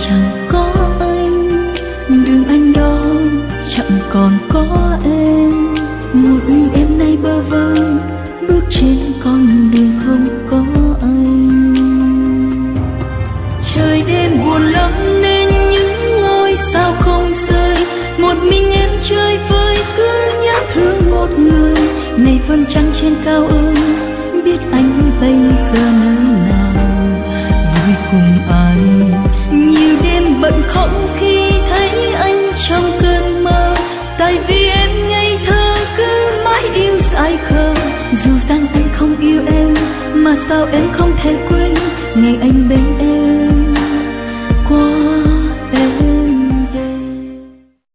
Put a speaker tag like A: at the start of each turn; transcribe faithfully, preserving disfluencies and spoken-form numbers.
A: chẳng có anh, đường anh đó chẳng còn có em. Một em nay bơ vơ bước trên con đường không có anh. Trời đêm buồn lắm nên những ngôi sao không rơi, một mình em chơi vơi cứ nhớ thương một người. Này vầng trăng trên cao ơi, biết anh bây giờ nơi